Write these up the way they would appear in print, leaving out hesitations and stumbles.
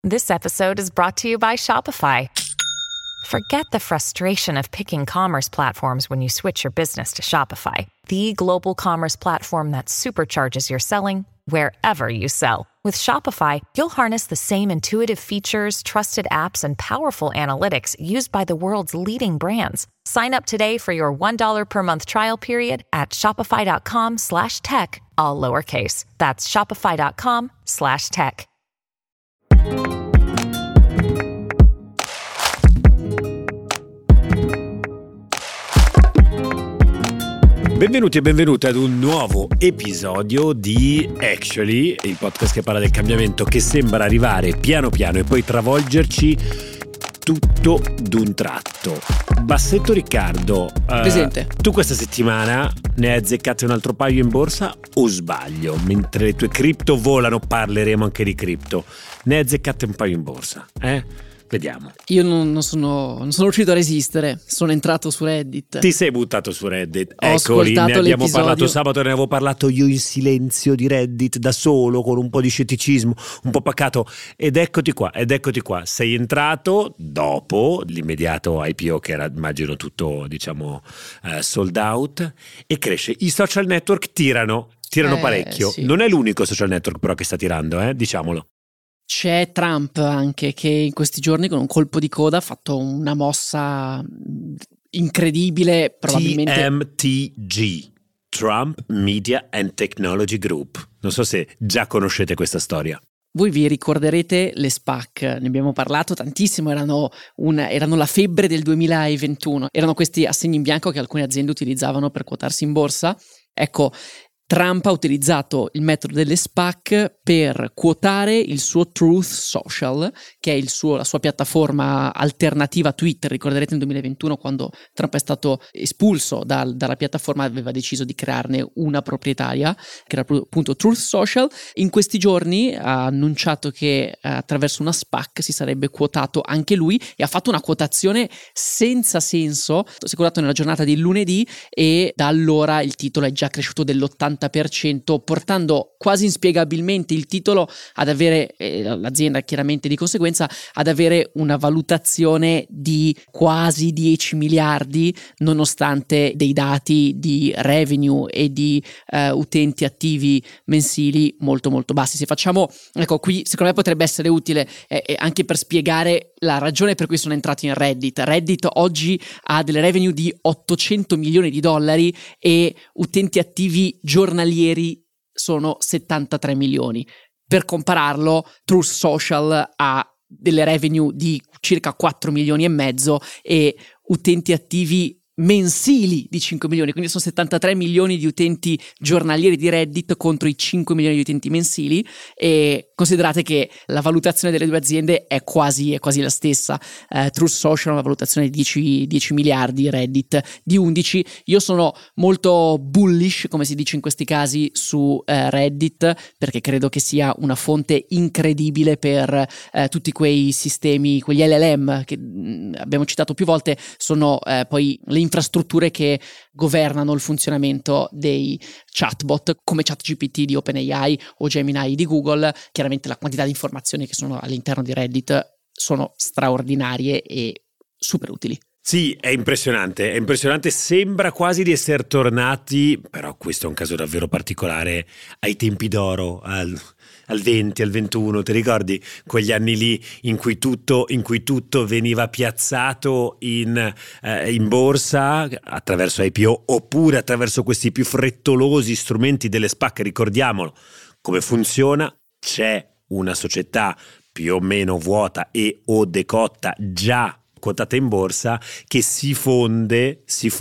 This episode is brought to you by Shopify. Forget the frustration of picking commerce platforms when you switch your business to Shopify, the global commerce platform that supercharges your selling wherever you sell. With Shopify, you'll harness the same intuitive features, trusted apps, and powerful analytics used by the world's leading brands. Sign up today for your $1 per month trial period at shopify.com/tech, all lowercase. That's shopify.com/tech. Benvenuti e benvenute ad un nuovo episodio di Actually, il podcast che parla del cambiamento che sembra arrivare piano piano e poi travolgerci tutto d'un tratto. Bassetto Riccardo, presente. Tu questa settimana ne hai azzeccate un altro paio in borsa o sbaglio? Mentre le tue cripto volano parleremo anche di cripto. Ne hai azzeccate un paio in borsa, Vediamo. Io non sono riuscito a resistere. Sono entrato su Reddit. Ti sei buttato su Reddit. Ho ascoltato ne abbiamo l'episodio. parlato sabato, ne avevo parlato io in silenzio di Reddit, da solo, con un po' di scetticismo, un po' pacato. Ed eccoti qua. Sei entrato dopo l'immediato IPO, che era, immagino, tutto, sold out, e cresce. I social network tirano parecchio. Sì. Non è l'unico social network però che sta tirando, diciamolo. C'è Trump anche, che in questi giorni con un colpo di coda ha fatto una mossa incredibile, probabilmente. TMTG, Trump Media and Technology Group. Non so se già conoscete questa storia. Voi vi ricorderete le SPAC, ne abbiamo parlato tantissimo, erano la febbre del 2021, erano questi assegni in bianco che alcune aziende utilizzavano per quotarsi in borsa. Ecco, Trump ha utilizzato il metodo delle SPAC per quotare il suo Truth Social, che è la sua piattaforma alternativa a Twitter. Ricorderete nel 2021, quando Trump è stato espulso dalla piattaforma, aveva deciso di crearne una proprietaria, che era appunto Truth Social. In questi giorni ha annunciato che attraverso una SPAC si sarebbe quotato anche lui, e ha fatto una quotazione senza senso. Si è quotato nella giornata di lunedì e da allora il titolo è già cresciuto dell'80%, portando quasi inspiegabilmente il titolo ad avere, l'azienda chiaramente di conseguenza, ad avere una valutazione di quasi 10 miliardi, nonostante dei dati di revenue e di utenti attivi mensili molto molto bassi. Se facciamo, ecco, qui secondo me potrebbe essere utile anche per spiegare la ragione per cui sono entrato in Reddit. Reddit oggi ha delle revenue di $800 milioni e utenti attivi giornalieri sono 73 milioni. Per compararlo, Truth Social ha delle revenue di circa 4 milioni e mezzo e utenti attivi mensili di 5 milioni, quindi sono 73 milioni di utenti giornalieri di Reddit contro i 5 milioni di utenti mensili. E considerate che la valutazione delle due aziende è quasi la stessa. Truth Social ha una valutazione di 10 miliardi, Reddit di 11. Io sono molto bullish, come si dice in questi casi, su Reddit, perché credo che sia una fonte incredibile per tutti quei sistemi, quegli LLM che abbiamo citato più volte. Sono poi le infrastrutture che governano il funzionamento dei chatbot come ChatGPT di OpenAI o Gemini di Google. Chiaramente la quantità di informazioni che sono all'interno di Reddit sono straordinarie e super utili. Sì, è impressionante, sembra quasi di essere tornati, però questo è un caso davvero particolare, ai tempi d'oro, al 20, al 21, ti ricordi? Quegli anni lì in cui tutto veniva piazzato in borsa attraverso IPO oppure attraverso questi più frettolosi strumenti delle SPAC. Ricordiamolo, come funziona? C'è una società più o meno vuota e o decotta già quotata in borsa che si fonde,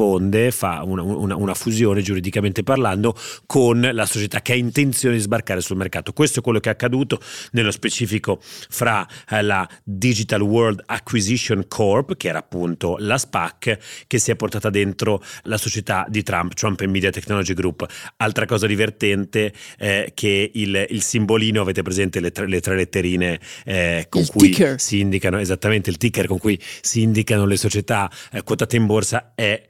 fa una fusione giuridicamente parlando con la società che ha intenzione di sbarcare sul mercato. Questo è quello che è accaduto nello specifico fra la Digital World Acquisition Corp, che era appunto la SPAC, che si è portata dentro la società di Trump Media Technology Group. Altra cosa divertente che il simbolino, avete presente le tre letterine con il cui ticker. Si indicano, esattamente il ticker con cui si indicano le società quotate in borsa, è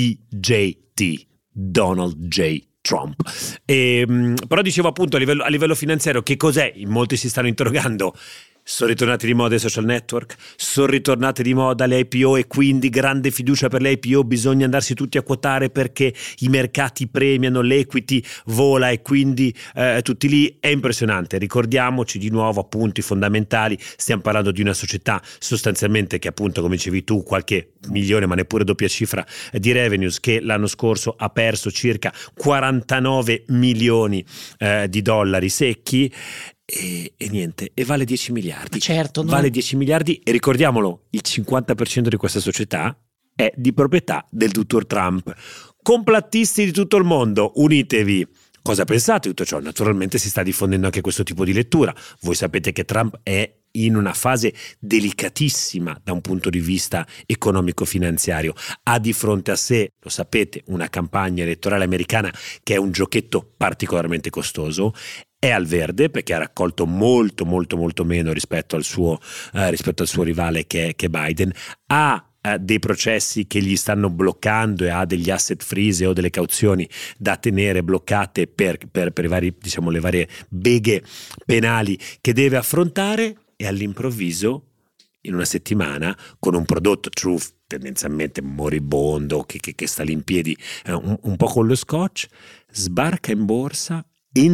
DJT, Donald J. Trump. Però dicevo appunto a livello finanziario che cos'è? In molti si stanno interrogando. Sono ritornati di moda i social network, sono ritornate di moda le IPO e quindi grande fiducia per le IPO, bisogna andarsi tutti a quotare perché i mercati premiano, l'equity vola e quindi tutti lì. È impressionante. Ricordiamoci di nuovo appunto i fondamentali, stiamo parlando di una società sostanzialmente che appunto, come dicevi tu, qualche milione ma neppure doppia cifra di revenues, che l'anno scorso ha perso circa 49 milioni di dollari secchi. E niente, e vale 10 miliardi. Certo, no? Vale 10 miliardi e ricordiamolo, il 50% di questa società è di proprietà del dottor Trump. Complotisti di tutto il mondo, unitevi. Cosa pensate di tutto ciò? Naturalmente si sta diffondendo anche questo tipo di lettura. Voi sapete che Trump è in una fase delicatissima da un punto di vista economico-finanziario. Ha di fronte a sé, lo sapete, una campagna elettorale americana che è un giochetto particolarmente costoso. È al verde perché ha raccolto molto meno rispetto al suo rivale che è Biden. Ha dei processi che gli stanno bloccando e ha degli asset freeze o delle cauzioni da tenere bloccate per i vari, diciamo, le varie beghe penali che deve affrontare, e all'improvviso in una settimana con un prodotto Truth tendenzialmente moribondo che sta lì in piedi un po' con lo scotch, sbarca in borsa.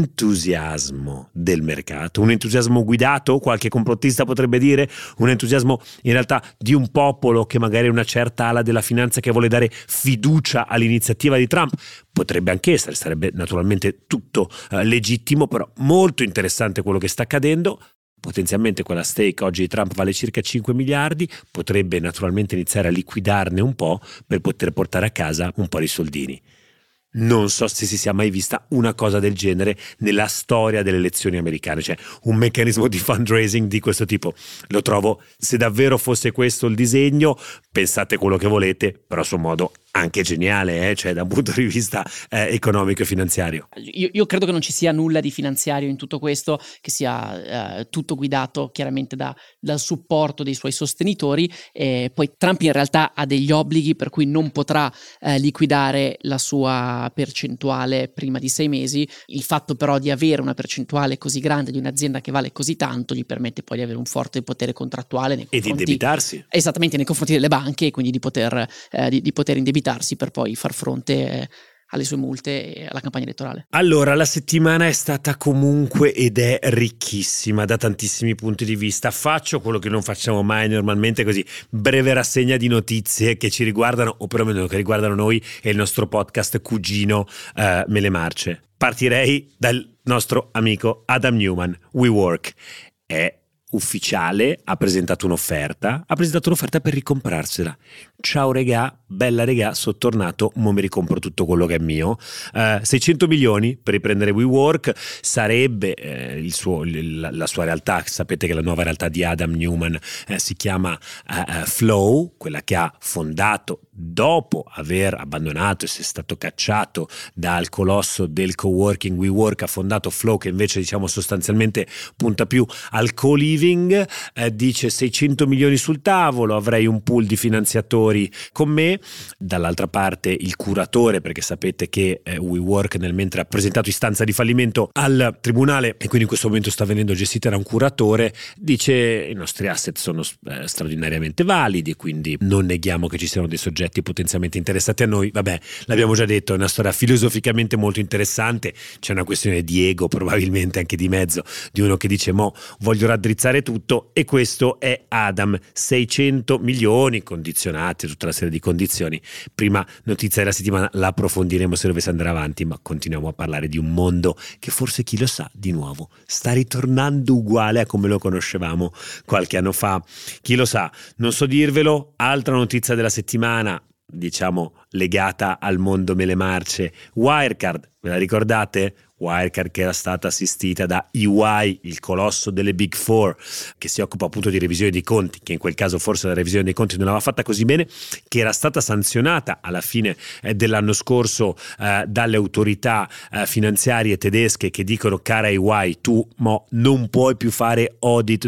Entusiasmo del mercato, un entusiasmo guidato, qualche complottista potrebbe dire, un entusiasmo in realtà di un popolo che magari è una certa ala della finanza che vuole dare fiducia all'iniziativa di Trump. Potrebbe anche essere, sarebbe naturalmente tutto legittimo, però molto interessante quello che sta accadendo. Potenzialmente quella stake oggi di Trump vale circa 5 miliardi, potrebbe naturalmente iniziare a liquidarne un po' per poter portare a casa un po' di soldini. Non so se si sia mai vista una cosa del genere nella storia delle elezioni americane, cioè un meccanismo di fundraising di questo tipo. Lo trovo, se davvero fosse questo il disegno, pensate quello che volete, però a suo modo anche geniale, cioè da un punto di vista economico e finanziario. Io credo che non ci sia nulla di finanziario in tutto questo, che sia tutto guidato chiaramente dal supporto dei suoi sostenitori. Poi Trump in realtà ha degli obblighi per cui non potrà liquidare la sua percentuale prima di 6 mesi. Il fatto però di avere una percentuale così grande di un'azienda che vale così tanto gli permette poi di avere un forte potere contrattuale nei confronti, e di indebitarsi. Esattamente, nei confronti delle banche, e quindi di poter indebitarsi per poi far fronte alle sue multe e alla campagna elettorale. Allora, la settimana è stata comunque ed è ricchissima da tantissimi punti di vista. Faccio quello che non facciamo mai normalmente, così breve rassegna di notizie che ci riguardano, o perlomeno che riguardano noi e il nostro podcast cugino Mele Marce. Partirei dal nostro amico Adam Neumann. WeWork è ufficiale, ha presentato un'offerta per ricomprarsela. Ciao regà, bella regà, sono tornato, mo mi ricompro tutto quello che è mio. 600 milioni per riprendere WeWork sarebbe la sua realtà. Sapete che la nuova realtà di Adam Neumann si chiama Flow, quella che ha fondato dopo aver abbandonato e essere stato cacciato dal colosso del coworking WeWork. Ha fondato Flow, che invece diciamo sostanzialmente punta più al co-living. Dice 600 milioni sul tavolo, avrei un pool di finanziatori con me. Dall'altra parte il curatore, perché sapete che WeWork nel mentre ha presentato istanza di fallimento al tribunale e quindi in questo momento sta venendo gestita da un curatore, dice i nostri asset sono straordinariamente validi, quindi non neghiamo che ci siano dei soggetti potenzialmente interessati a noi. Vabbè, l'abbiamo già detto, è una storia filosoficamente molto interessante, c'è una questione di ego probabilmente anche di mezzo, di uno che dice mo voglio raddrizzare tutto, e questo è Adam. 600 milioni condizionati, tutta una serie di condizioni. Prima notizia della settimana, la approfondiremo se dovesse andare avanti, ma continuiamo a parlare di un mondo che forse, chi lo sa, di nuovo sta ritornando uguale a come lo conoscevamo qualche anno fa. Chi lo sa, non so dirvelo. Altra notizia della settimana, diciamo legata al mondo Mele Marce, Wirecard, ve la ricordate? Wirecard, che era stata assistita da EY, il colosso delle Big Four, che si occupa appunto di revisione dei conti, che in quel caso forse la revisione dei conti non aveva fatta così bene, che era stata sanzionata alla fine dell'anno scorso dalle autorità finanziarie tedesche, che dicono: cara EY, tu non puoi più fare audit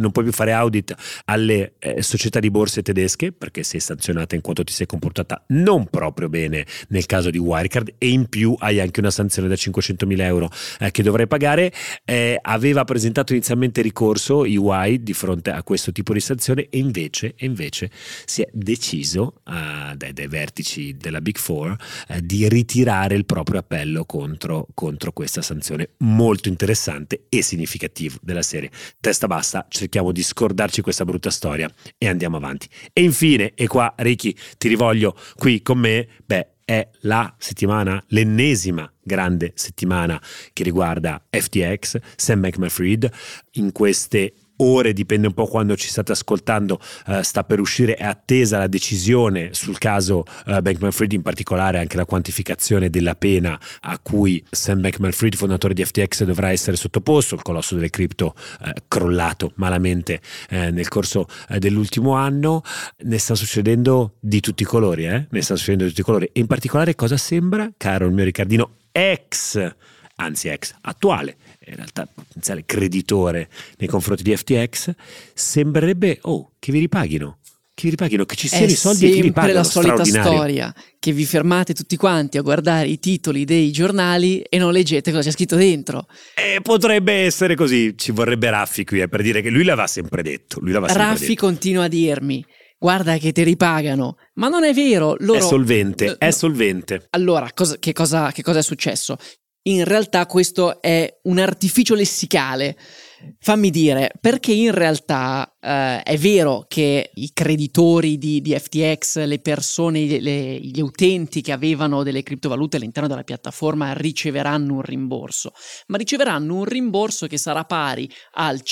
alle società di borse tedesche, perché sei sanzionata in quanto ti sei comportata non proprio bene nel caso di Wirecard, e in più hai anche una sanzione da 500.000 euro che dovrei pagare. Aveva presentato inizialmente ricorso EY di fronte a questo tipo di sanzione e invece si è deciso dai vertici della Big Four di ritirare il proprio appello contro questa sanzione. Molto interessante e significativo della serie. Testa bassa, cerchiamo di scordarci questa brutta storia e andiamo avanti. E infine, e qua Ricky ti rivoglio qui con me, è la settimana, l'ennesima grande settimana che riguarda FTX. Sam Bankman-Fried in queste ore, dipende un po' quando ci state ascoltando, sta per uscire, è attesa la decisione sul caso Bankman-Fried, in particolare anche la quantificazione della pena a cui Sam Bankman-Fried, fondatore di FTX, dovrà essere sottoposto. Il colosso delle cripto crollato malamente nel corso dell'ultimo anno. Ne sta succedendo di tutti i colori, ne sta succedendo di tutti i colori, e in particolare cosa sembra, caro il mio Riccardino, ex attuale, in realtà potenziale creditore nei confronti di FTX, sembrerebbe che vi ripaghino, che ci siano i soldi e che ripagano. È sempre la solita storia, che vi fermate tutti quanti a guardare i titoli dei giornali e non leggete cosa c'è scritto dentro. Potrebbe essere così, ci vorrebbe Raffi qui per dire che lui l'aveva sempre detto. Raffi continua a dirmi: guarda che ti ripagano, ma non è vero. Loro... È solvente. Allora, che cosa è successo? In realtà questo è un artificio lessicale. Fammi dire, perché in realtà è vero che i creditori di FTX, le persone, gli utenti che avevano delle criptovalute all'interno della piattaforma riceveranno un rimborso, ma riceveranno un rimborso che sarà pari al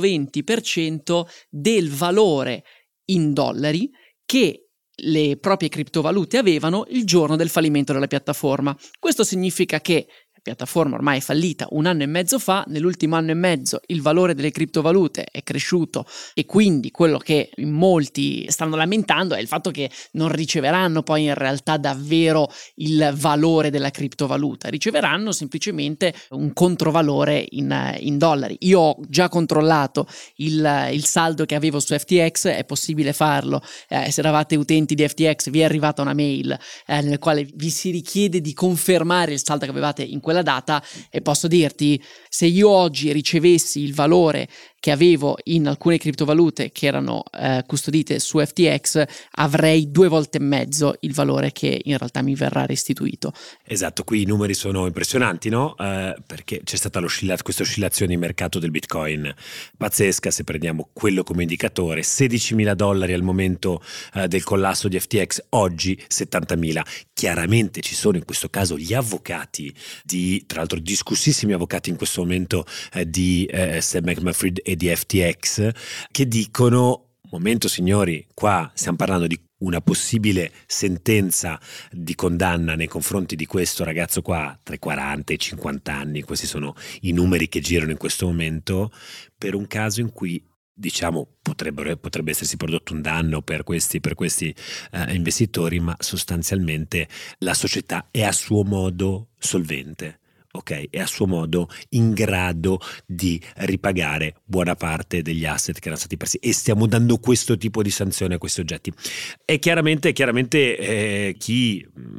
120% del valore in dollari che le proprie criptovalute avevano il giorno del fallimento della piattaforma. Questo significa che la piattaforma ormai è fallita 1 anno e mezzo fa, nell'ultimo anno e mezzo il valore delle criptovalute è cresciuto e quindi quello che in molti stanno lamentando è il fatto che non riceveranno poi in realtà davvero il valore della criptovaluta, riceveranno semplicemente un controvalore in dollari. Io ho già controllato il saldo che avevo su FTX, è possibile farlo, se eravate utenti di FTX vi è arrivata una mail nel quale vi si richiede di confermare il saldo che avevate in quella data, e posso dirti, se io oggi ricevessi il valore che avevo in alcune criptovalute che erano custodite su FTX, avrei 2 volte e mezzo il valore che in realtà mi verrà restituito. Esatto, qui i numeri sono impressionanti, no? Perché c'è stata questa oscillazione in mercato del Bitcoin pazzesca. Se prendiamo quello come indicatore, $16.000 al momento del collasso di FTX, oggi 70.000. Chiaramente ci sono in questo caso gli avvocati tra l'altro discussissimi avvocati in questo momento di Sam Bankman-Fried e di FTX, che dicono: momento signori, qua stiamo parlando di una possibile sentenza di condanna nei confronti di questo ragazzo qua tra i 40 e i 50 anni, questi sono i numeri che girano in questo momento, per un caso in cui potrebbe essersi prodotto un danno per questi investitori, ma sostanzialmente la società è a suo modo solvente. Ok, è a suo modo in grado di ripagare buona parte degli asset che erano stati persi, e stiamo dando questo tipo di sanzione a questi oggetti. E chiaramente chi,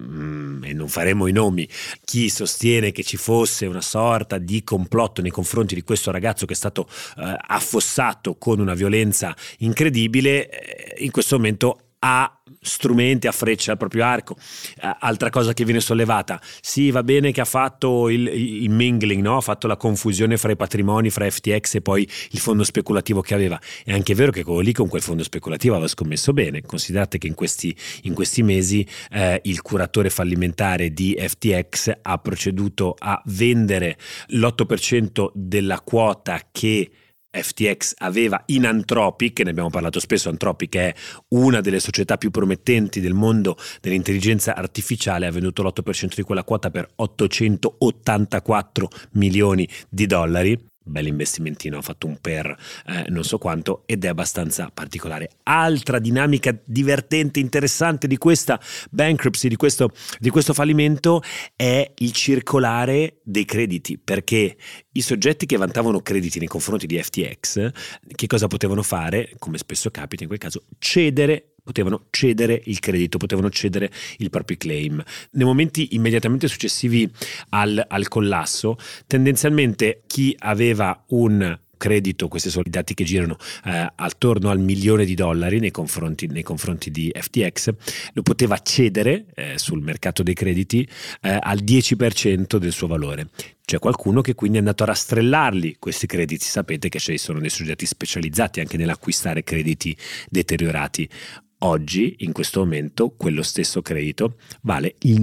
e non faremo i nomi, chi sostiene che ci fosse una sorta di complotto nei confronti di questo ragazzo che è stato affossato con una violenza incredibile, in questo momento ha strumenti a freccia al proprio arco. Altra cosa che viene sollevata: sì, va bene che ha fatto il mingling, no? Ha fatto la confusione fra i patrimoni, fra FTX e poi il fondo speculativo che aveva. È anche vero che quello lì con quel fondo speculativo aveva scommesso bene. Considerate che in questi mesi il curatore fallimentare di FTX ha proceduto a vendere l'8% della quota che FTX aveva in Anthropic, ne abbiamo parlato spesso. Anthropic è una delle società più promettenti del mondo dell'intelligenza artificiale, ha venduto l'8% di quella quota per $884 milioni. Bell'investimentino, ha fatto un non so quanto, ed è abbastanza particolare. Altra dinamica divertente, interessante di questa bankruptcy, di questo fallimento, è il circolare dei crediti, perché i soggetti che vantavano crediti nei confronti di FTX che cosa potevano fare, come spesso capita in quel caso? Cedere potevano cedere il credito, potevano cedere il proprio claim. Nei momenti immediatamente successivi al collasso, tendenzialmente chi aveva un credito, questi sono i dati che girano, attorno al $1 milione nei confronti di FTX, lo poteva cedere sul mercato dei crediti al 10% del suo valore. C'è qualcuno che quindi è andato a rastrellarli questi crediti. Sapete che ci sono dei soggetti specializzati anche nell'acquistare crediti deteriorati. Oggi, in questo momento, quello stesso credito vale il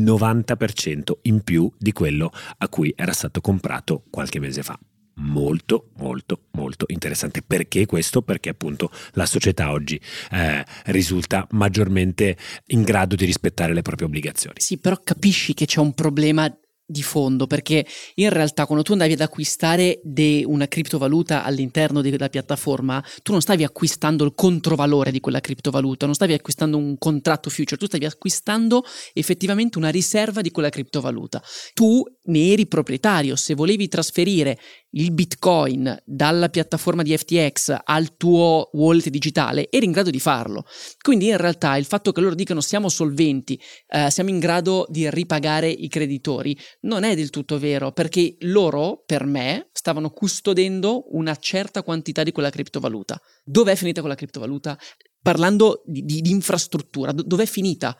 90% in più di quello a cui era stato comprato qualche mese fa. Molto molto molto interessante. Perché questo? Perché appunto la società oggi risulta maggiormente in grado di rispettare le proprie obbligazioni. Sì, però capisci che c'è un problema di fondo, perché in realtà quando tu andavi ad acquistare una criptovaluta all'interno della piattaforma, tu non stavi acquistando il controvalore di quella criptovaluta, non stavi acquistando un contratto future, tu stavi acquistando effettivamente una riserva di quella criptovaluta. Tu ne eri proprietario. Se volevi trasferire il Bitcoin dalla piattaforma di FTX al tuo wallet digitale, eri in grado di farlo. Quindi in realtà il fatto che loro dicano siamo solventi, siamo in grado di ripagare i creditori, non è del tutto vero, perché loro, per me, stavano custodendo una certa quantità di quella criptovaluta. Dov'è finita quella criptovaluta? Parlando di infrastruttura, dov'è finita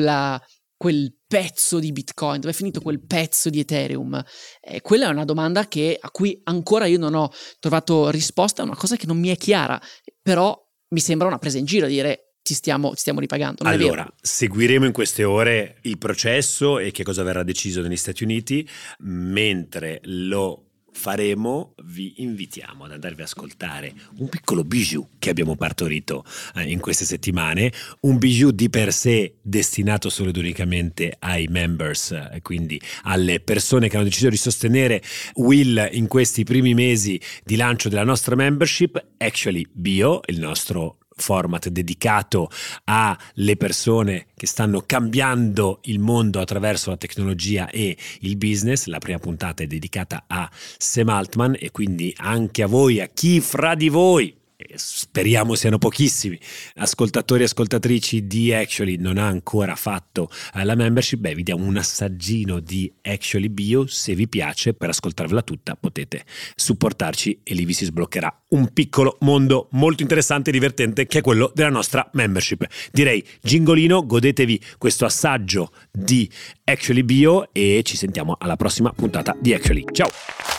quel pezzo di Bitcoin, dove è finito quel pezzo di Ethereum? Quella è una domanda a cui ancora io non ho trovato risposta, è una cosa che non mi è chiara, però mi sembra una presa in giro dire ci stiamo ripagando. Non allora, è vero. Seguiremo in queste ore il processo e che cosa verrà deciso negli Stati Uniti. Mentre lo faremo, vi invitiamo ad andarvi a ascoltare un piccolo bijou che abbiamo partorito in queste settimane, un bijou di per sé destinato solo ed unicamente ai members, quindi alle persone che hanno deciso di sostenere Will in questi primi mesi di lancio della nostra membership. Actually Bio, il nostro format dedicato alle persone che stanno cambiando il mondo attraverso la tecnologia e il business. La prima puntata è dedicata a Sam Altman e quindi anche a voi, a chi fra di voi, speriamo siano pochissimi, ascoltatori e ascoltatrici di Actually non ha ancora fatto la membership, vi diamo un assaggino di Actually Bio. Se vi piace, per ascoltarvela tutta potete supportarci e lì vi si sbloccherà un piccolo mondo molto interessante e divertente che è quello della nostra membership. Direi gingolino, godetevi questo assaggio di Actually Bio e ci sentiamo alla prossima puntata di Actually. Ciao!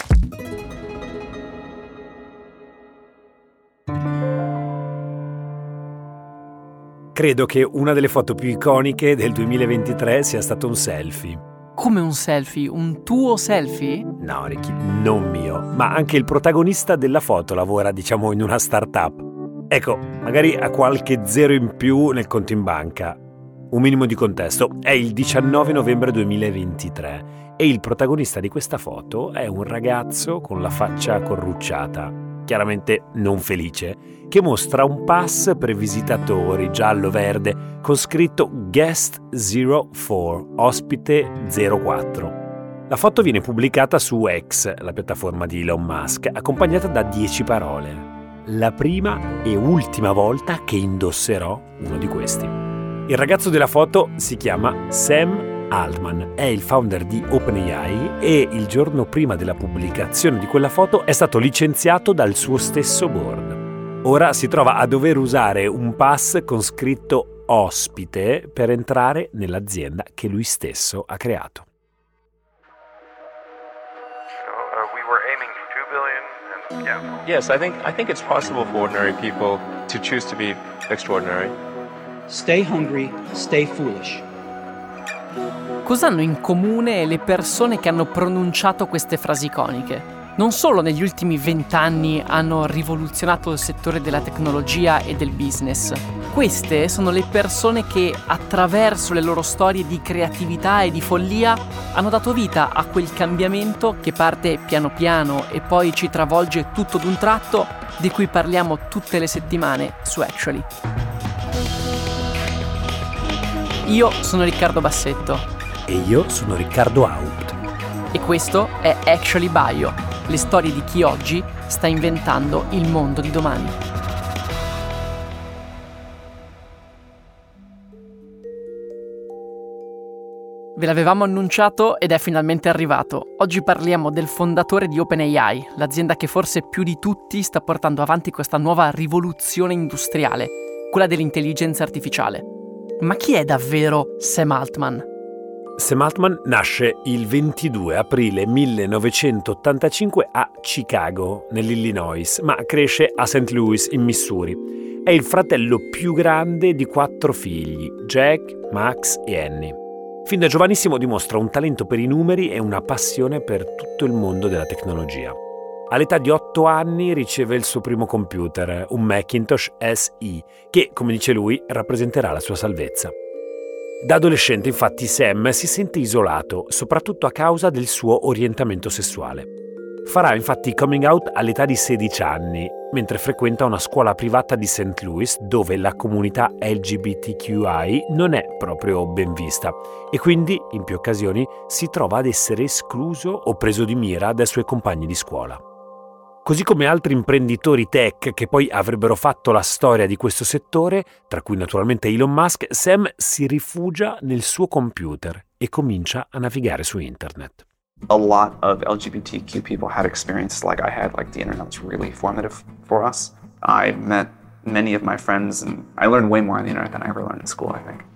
Credo che una delle foto più iconiche del 2023 sia stato un selfie. Come un selfie? Un tuo selfie? No, Ricky, non mio, ma anche il protagonista della foto lavora, diciamo, in una startup. Ecco, magari ha qualche zero in più nel conto in banca. Un minimo di contesto, è il 19 novembre 2023 e il protagonista di questa foto è un ragazzo con la faccia corrucciata, chiaramente non felice, che mostra un pass per visitatori giallo-verde con scritto Guest 04, ospite 04. La foto viene pubblicata su X, la piattaforma di Elon Musk, accompagnata da 10 parole. La prima e ultima volta che indosserò uno di questi. Il ragazzo della foto si chiama Sam Altman, è il founder di OpenAI e il giorno prima della pubblicazione di quella foto è stato licenziato dal suo stesso board. Ora si trova a dover usare un pass con scritto ospite per entrare nell'azienda che lui stesso ha creato. We were aiming for 2 billion and yeah. Yes, I think it's possible for ordinary people to choose to be extraordinary. Stay hungry, stay foolish. Cosa hanno in comune le persone che hanno pronunciato queste frasi iconiche? Non solo negli ultimi 20 anni hanno rivoluzionato il settore della tecnologia e del business. Queste sono le persone che, attraverso le loro storie di creatività e di follia, hanno dato vita a quel cambiamento che parte piano piano e poi ci travolge tutto d'un tratto, di cui parliamo tutte le settimane su Actually. Io sono Riccardo Bassetto. E io sono Riccardo Haupt. E questo è Actually Bio, le storie di chi oggi sta inventando il mondo di domani. Ve l'avevamo annunciato ed è finalmente arrivato. Oggi parliamo del fondatore di OpenAI, l'azienda che forse più di tutti sta portando avanti questa nuova rivoluzione industriale, quella dell'intelligenza artificiale. Ma chi è davvero Sam Altman? Sam Altman nasce il 22 aprile 1985 a Chicago, nell'Illinois, ma cresce a St. Louis, in Missouri. È il fratello più grande di 4 figli, Jack, Max e Annie. Fin da giovanissimo dimostra un talento per i numeri e una passione per tutto il mondo della tecnologia. All'età di 8 anni riceve il suo primo computer, un Macintosh SE, che, come dice lui, rappresenterà la sua salvezza. Da adolescente, infatti, Sam si sente isolato, soprattutto a causa del suo orientamento sessuale. Farà infatti coming out all'età di 16 anni, mentre frequenta una scuola privata di St. Louis dove la comunità LGBTQI non è proprio ben vista e quindi, in più occasioni, si trova ad essere escluso o preso di mira dai suoi compagni di scuola. Così come altri imprenditori tech che poi avrebbero fatto la storia di questo settore, tra cui naturalmente Elon Musk, Sam si rifugia nel suo computer e comincia a navigare su internet. A lot of LGBTQ people had experiences like I had, like the internet was really formative for us. I met many of my friends and I learned way more on the internet than I ever learned in school, I think.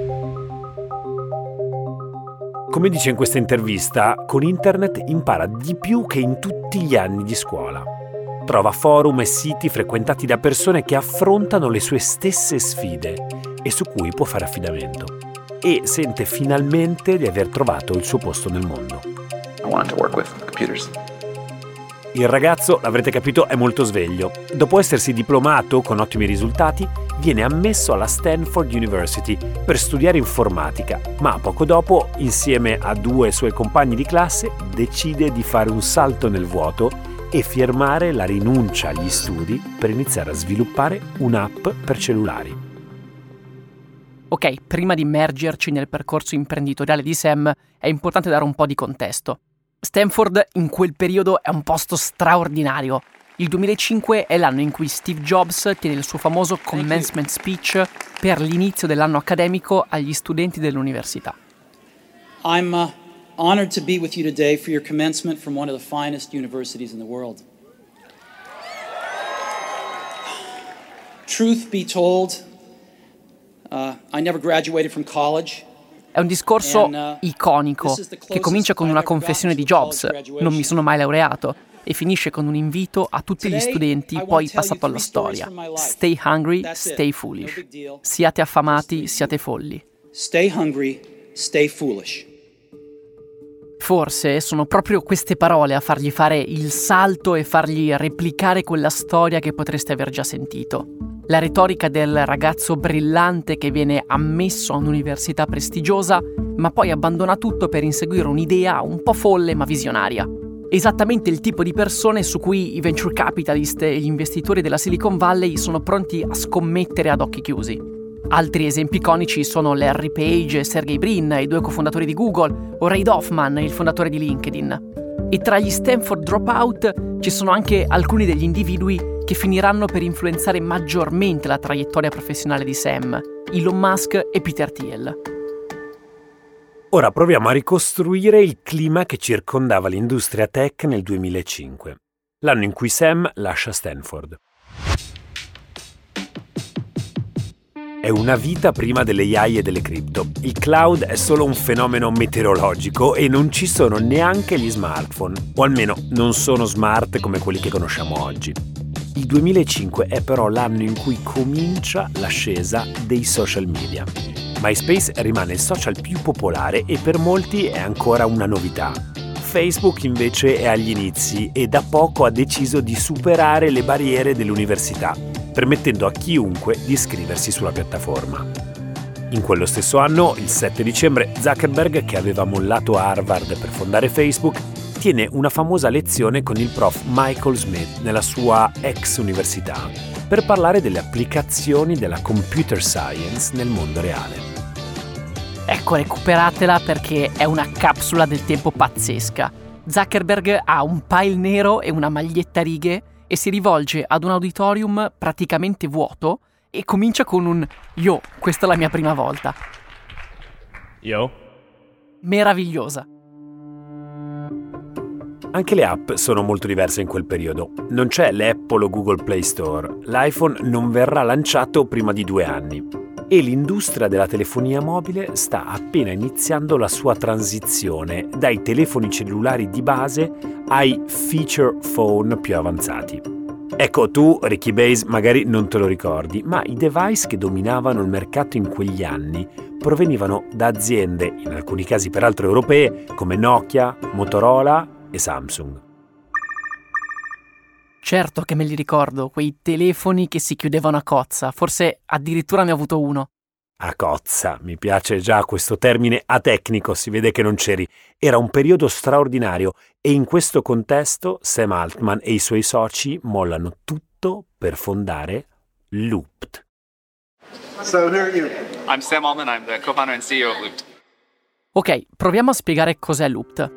Come dice in questa intervista, con internet impara di più che in tutti gli anni di scuola. Trova forum e siti frequentati da persone che affrontano le sue stesse sfide e su cui può fare affidamento. E sente finalmente di aver trovato il suo posto nel mondo. I wanted to work with computers. Il ragazzo, l'avrete capito, è molto sveglio. Dopo essersi diplomato con ottimi risultati, viene ammesso alla Stanford University per studiare informatica, ma poco dopo, insieme a 2 suoi compagni di classe, decide di fare un salto nel vuoto e firmare la rinuncia agli studi per iniziare a sviluppare un'app per cellulari. Ok, prima di immergerci nel percorso imprenditoriale di Sam, è importante dare un po' di contesto. Stanford in quel periodo è un posto straordinario. Il 2005 è l'anno in cui Steve Jobs tiene il suo famoso commencement speech per l'inizio dell'anno accademico agli studenti dell'università. I'm honored to be with you today for your commencement from one of the finest universities in the world. Truth be told, I never graduated from college. È un discorso iconico che comincia con una confessione di Jobs, non mi sono mai laureato, e finisce con un invito a tutti gli studenti poi passato alla storia. Stay hungry, stay foolish. Siate affamati, siate folli. Stay hungry, stay foolish. Forse sono proprio queste parole a fargli fare il salto e fargli replicare quella storia che potreste aver già sentito. La retorica del ragazzo brillante che viene ammesso a un'università prestigiosa, ma poi abbandona tutto per inseguire un'idea un po' folle ma visionaria. Esattamente il tipo di persone su cui i venture capitalist e gli investitori della Silicon Valley sono pronti a scommettere ad occhi chiusi. Altri esempi iconici sono Larry Page e Sergey Brin, i 2 cofondatori di Google, o Reid Hoffman, il fondatore di LinkedIn. E tra gli Stanford dropout ci sono anche alcuni degli individui che finiranno per influenzare maggiormente la traiettoria professionale di Sam, Elon Musk e Peter Thiel. Ora proviamo a ricostruire il clima che circondava l'industria tech nel 2005, l'anno in cui Sam lascia Stanford. È una vita prima delle AI e delle cripto. Il cloud è solo un fenomeno meteorologico e non ci sono neanche gli smartphone, o almeno non sono smart come quelli che conosciamo oggi. Il 2005 è però l'anno in cui comincia l'ascesa dei social media. MySpace rimane il social più popolare e per molti è ancora una novità. Facebook invece è agli inizi e da poco ha deciso di superare le barriere dell'università, permettendo a chiunque di iscriversi sulla piattaforma. In quello stesso anno, il 7 dicembre, Zuckerberg, che aveva mollato Harvard per fondare Facebook, tiene una famosa lezione con il prof Michael Smith nella sua ex università per parlare delle applicazioni della computer science nel mondo reale. Ecco, recuperatela perché è una capsula del tempo pazzesca. Zuckerberg ha un pile nero e una maglietta a righe e si rivolge ad un auditorium praticamente vuoto e comincia con un «Yo, questa è la mia prima volta». Yo, meravigliosa. Anche le app sono molto diverse in quel periodo. Non c'è l'Apple o Google Play Store. L'iPhone non verrà lanciato prima di 2 anni. E l'industria della telefonia mobile sta appena iniziando la sua transizione dai telefoni cellulari di base ai feature phone più avanzati. Ecco, tu, Ricky Base, magari non te lo ricordi, ma i device che dominavano il mercato in quegli anni provenivano da aziende, in alcuni casi peraltro europee, come Nokia, Motorola e Samsung. Certo che me li ricordo, quei telefoni che si chiudevano a cozza, forse addirittura ne ho avuto uno. A cozza, mi piace già questo termine atecnico, si vede che non c'eri. Era un periodo straordinario e in questo contesto Sam Altman e i suoi soci mollano tutto per fondare Looped. So who are you? I'm Sam Altman, I'm the co-founder and CEO of Looped. Ok, proviamo a spiegare cos'è Looped.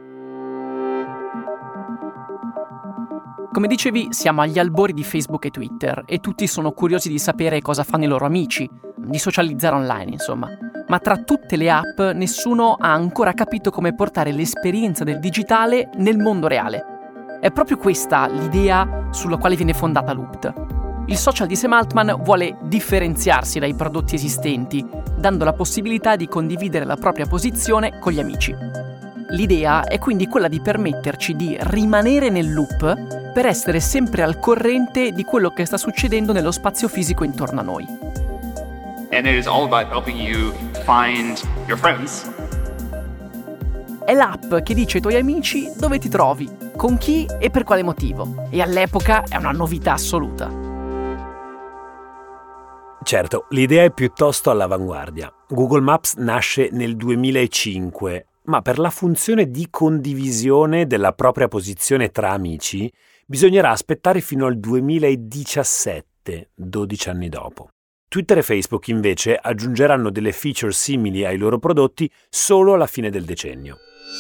Come dicevi, siamo agli albori di Facebook e Twitter e tutti sono curiosi di sapere cosa fanno i loro amici, di socializzare online, insomma. Ma tra tutte le app nessuno ha ancora capito come portare l'esperienza del digitale nel mondo reale. È proprio questa l'idea sulla quale viene fondata Looped. Il social di Sam Altman vuole differenziarsi dai prodotti esistenti, dando la possibilità di condividere la propria posizione con gli amici. L'idea è quindi quella di permetterci di rimanere nel loop per essere sempre al corrente di quello che sta succedendo nello spazio fisico intorno a noi. And it is all about helping you find your friends. È l'app che dice ai tuoi amici dove ti trovi, con chi e per quale motivo. E all'epoca è una novità assoluta. Certo, l'idea è piuttosto all'avanguardia. Google Maps nasce nel 2005, ma per la funzione di condivisione della propria posizione tra amici bisognerà aspettare fino al 2017, 12 anni dopo. Twitter e Facebook invece aggiungeranno delle feature simili ai loro prodotti solo alla fine del decennio.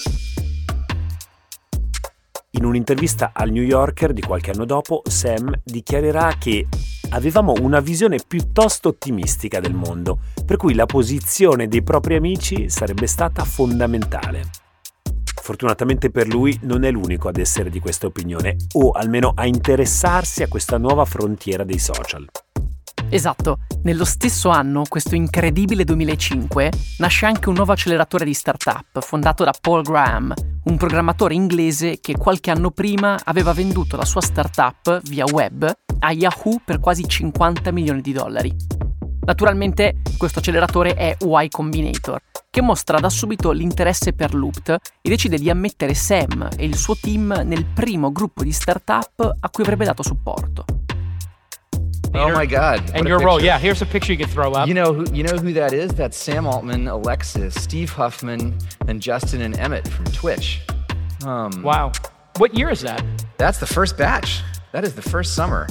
In un'intervista al New Yorker di qualche anno dopo, Sam dichiarerà che avevamo una visione piuttosto ottimistica del mondo, per cui la posizione dei propri amici sarebbe stata fondamentale. Fortunatamente per lui non è l'unico ad essere di questa opinione, o almeno a interessarsi a questa nuova frontiera dei social. Esatto, nello stesso anno, questo incredibile 2005, nasce anche un nuovo acceleratore di startup fondato da Paul Graham, un programmatore inglese che qualche anno prima aveva venduto la sua startup via web a Yahoo per quasi $50 milioni. Naturalmente questo acceleratore è Y Combinator, che mostra da subito l'interesse per Looped e decide di ammettere Sam e il suo team nel primo gruppo di startup a cui avrebbe dato supporto. Oh my God! And your role, yeah. Here's a picture you can throw up. You know who that is? That's Sam Altman, Alexis, Steve Huffman, and Justin and Emmett from Twitch. Wow. What year is that? That's the first batch. That is the first summer.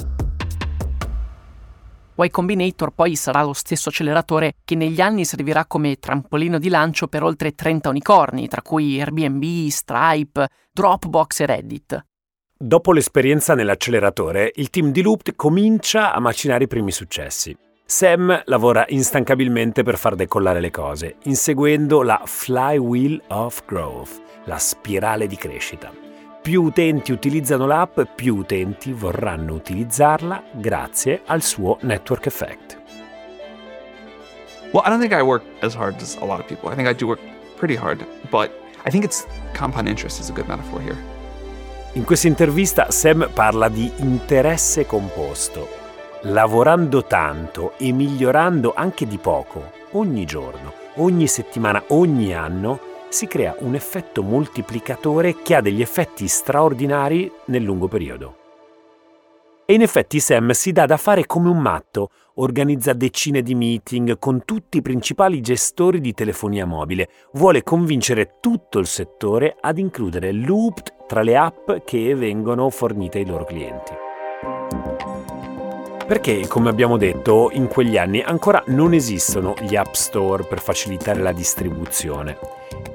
Y Combinator poi sarà lo stesso acceleratore che negli anni servirà come trampolino di lancio per oltre 30 unicorni, tra cui Airbnb, Stripe, Dropbox e Reddit. Dopo l'esperienza nell'acceleratore, il team di Looped comincia a macinare i primi successi. Sam lavora instancabilmente per far decollare le cose, inseguendo la flywheel of growth, la spirale di crescita. Più utenti utilizzano l'app, più utenti vorranno utilizzarla grazie al suo network effect. Well, I don't think I work as hard as a lot of people. I think I do work pretty hard, but I think it's compound interest is a good metaphor here. In questa intervista Sam parla di interesse composto. Lavorando tanto e migliorando anche di poco, ogni giorno, ogni settimana, ogni anno, si crea un effetto moltiplicatore che ha degli effetti straordinari nel lungo periodo. E in effetti Sam si dà da fare come un matto, organizza decine di meeting con tutti i principali gestori di telefonia mobile, vuole convincere tutto il settore ad includere Looped tra le app che vengono fornite ai loro clienti. Perché, come abbiamo detto, in quegli anni ancora non esistono gli App Store per facilitare la distribuzione.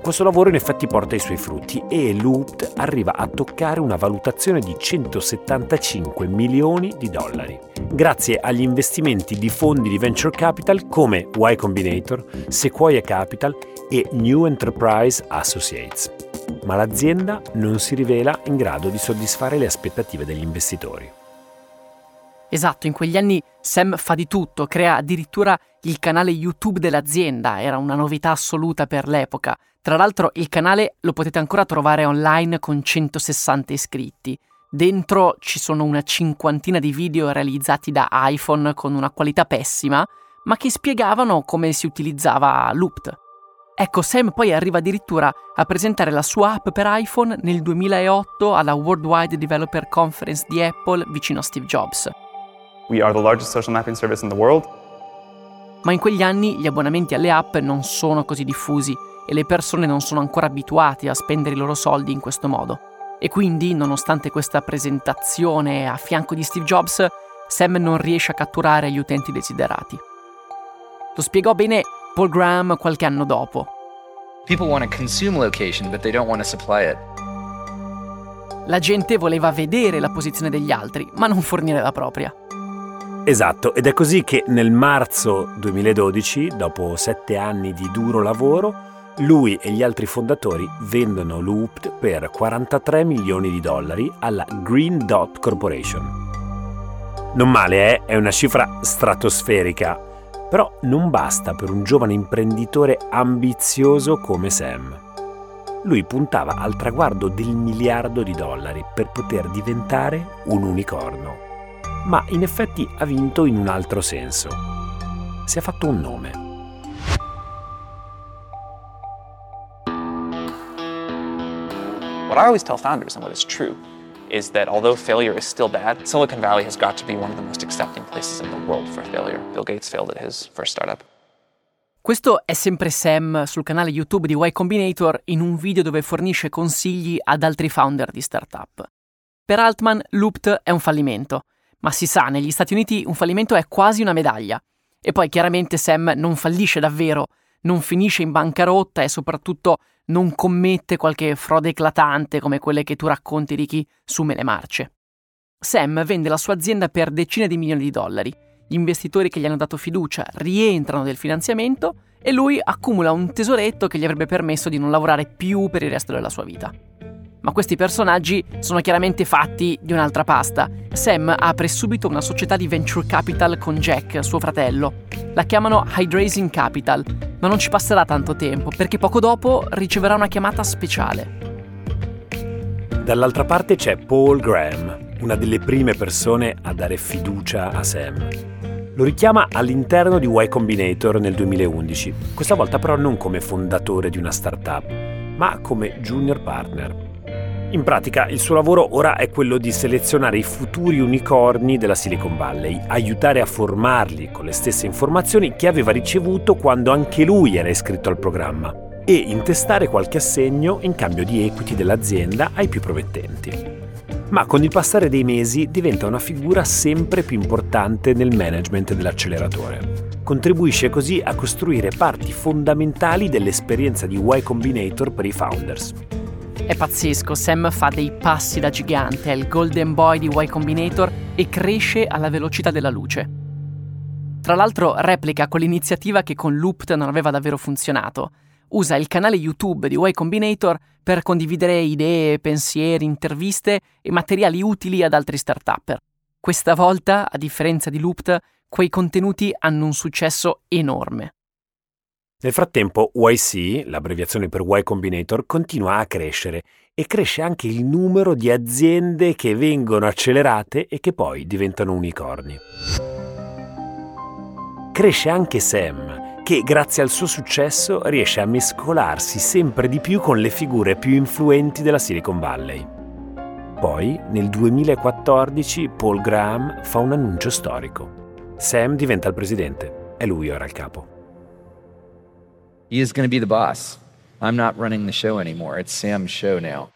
questo lavoro in effetti porta i suoi frutti e Looped arriva a toccare una valutazione di 175 milioni di dollari, grazie agli investimenti di fondi di venture capital come Y Combinator, Sequoia Capital e New Enterprise Associates. Ma l'azienda non si rivela in grado di soddisfare le aspettative degli investitori. Esatto, in quegli anni Sam fa di tutto, crea addirittura il canale YouTube dell'azienda, era una novità assoluta per l'epoca. Tra l'altro il canale lo potete ancora trovare online con 160 iscritti. Dentro ci sono una cinquantina di video realizzati da iPhone con una qualità pessima, ma che spiegavano come si utilizzava Looped. Ecco, Sam poi arriva addirittura a presentare la sua app per iPhone nel 2008 alla Worldwide Developer Conference di Apple vicino a Steve Jobs. We are the largest social mapping service in the world. Ma in quegli anni gli abbonamenti alle app non sono così diffusi e le persone non sono ancora abituate a spendere i loro soldi in questo modo. E quindi, nonostante questa presentazione a fianco di Steve Jobs, Sam non riesce a catturare gli utenti desiderati. Lo spiegò bene Paul Graham qualche anno dopo. People want to consume location, but they don't want to supply it. La gente voleva vedere la posizione degli altri, ma non fornire la propria. Esatto, ed è così che nel marzo 2012, dopo 7 anni di duro lavoro, lui e gli altri fondatori vendono Looped per 43 milioni di dollari alla Green Dot Corporation. Non male, è una cifra stratosferica, però non basta per un giovane imprenditore ambizioso come Sam. Lui puntava al traguardo del $1 miliardo per poter diventare un unicorno. Ma in effetti ha vinto in un altro senso. Si è fatto un nome. What I always tell founders, and what is true, is that although failure is still bad, Silicon Valley has got to be one of the most accepting places in the world for failure. Bill Gates failed at his first startup. Questo è sempre Sam sul canale YouTube di Y Combinator in un video dove fornisce consigli ad altri founder di startup. Per Altman, Looped è un fallimento. Ma si sa, negli Stati Uniti un fallimento è quasi una medaglia. E poi chiaramente Sam non fallisce davvero, non finisce in bancarotta e soprattutto non commette qualche frode eclatante come quelle che tu racconti di chi sume le marce. Sam vende la sua azienda per decine di milioni di dollari. Gli investitori che gli hanno dato fiducia rientrano del finanziamento e lui accumula un tesoretto che gli avrebbe permesso di non lavorare più per il resto della sua vita. Ma questi personaggi sono chiaramente fatti di un'altra pasta. Sam apre subito una società di venture capital con Jack, suo fratello. La chiamano Hydrasing Capital, ma non ci passerà tanto tempo perché poco dopo riceverà una chiamata speciale. Dall'altra parte c'è Paul Graham, una delle prime persone a dare fiducia a Sam. Lo richiama all'interno di Y Combinator nel 2011, questa volta però non come fondatore di una startup, ma come junior partner. In pratica il suo lavoro ora è quello di selezionare i futuri unicorni della Silicon Valley, aiutare a formarli con le stesse informazioni che aveva ricevuto quando anche lui era iscritto al programma e intestare qualche assegno in cambio di equity dell'azienda ai più promettenti. Ma con il passare dei mesi diventa una figura sempre più importante nel management dell'acceleratore. Contribuisce così a costruire parti fondamentali dell'esperienza di Y Combinator per i founders. È pazzesco, Sam fa dei passi da gigante, è il golden boy di Y Combinator e cresce alla velocità della luce. Tra l'altro replica quell'iniziativa che con Looped non aveva davvero funzionato. Usa il canale YouTube di Y Combinator per condividere idee, pensieri, interviste e materiali utili ad altri startupper. Questa volta, a differenza di Looped, quei contenuti hanno un successo enorme. Nel frattempo YC, l'abbreviazione per Y Combinator, continua a crescere e cresce anche il numero di aziende che vengono accelerate e che poi diventano unicorni. Cresce anche Sam, che grazie al suo successo riesce a mescolarsi sempre di più con le figure più influenti della Silicon Valley. Poi, nel 2014, Paul Graham fa un annuncio storico. Sam diventa il presidente, è lui ora il capo. He is going to be the boss. I'm not running the show anymore. It's Sam's show now.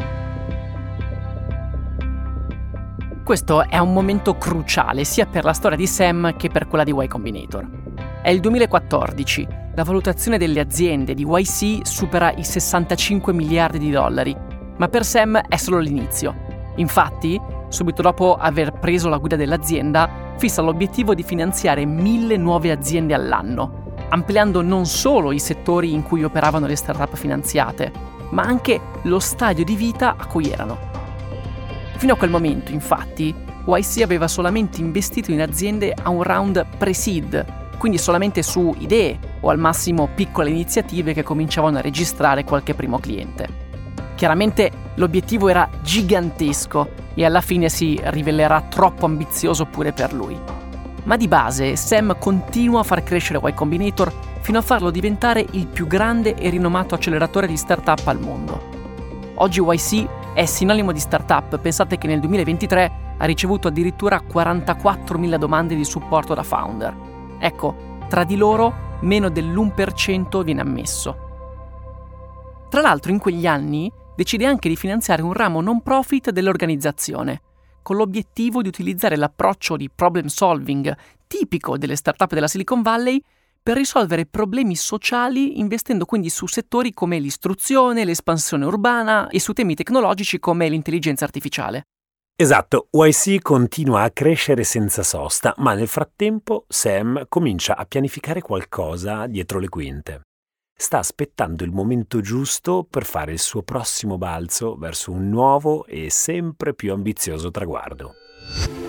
Questo è un momento cruciale sia per la storia di Sam che per quella di Y Combinator. È il 2014 la valutazione delle aziende di YC supera i 65 miliardi di dollari, ma per Sam è solo l'inizio. Infatti, subito dopo aver preso la guida dell'azienda, fissa l'obiettivo di finanziare 1.000 nuove aziende all'anno, ampliando non solo i settori in cui operavano le start-up finanziate, ma anche lo stadio di vita a cui erano. Fino a quel momento, infatti, YC aveva solamente investito in aziende a un round pre-seed, quindi solamente su idee o al massimo piccole iniziative che cominciavano a registrare qualche primo cliente. Chiaramente l'obiettivo era gigantesco e alla fine si rivelerà troppo ambizioso pure per lui. Ma di base Sam continua a far crescere Y Combinator fino a farlo diventare il più grande e rinomato acceleratore di startup al mondo. Oggi YC è sinonimo di startup, pensate che nel 2023 ha ricevuto addirittura 44.000 domande di supporto da founder. Ecco, tra di loro meno dell'1% viene ammesso. Tra l'altro in quegli anni decide anche di finanziare un ramo non profit dell'organizzazione, con l'obiettivo di utilizzare l'approccio di problem solving tipico delle startup della Silicon Valley per risolvere problemi sociali, investendo quindi su settori come l'istruzione, l'espansione urbana e su temi tecnologici come l'intelligenza artificiale. Esatto, YC continua a crescere senza sosta, ma nel frattempo Sam comincia a pianificare qualcosa dietro le quinte. Sta aspettando il momento giusto per fare il suo prossimo balzo verso un nuovo e sempre più ambizioso traguardo.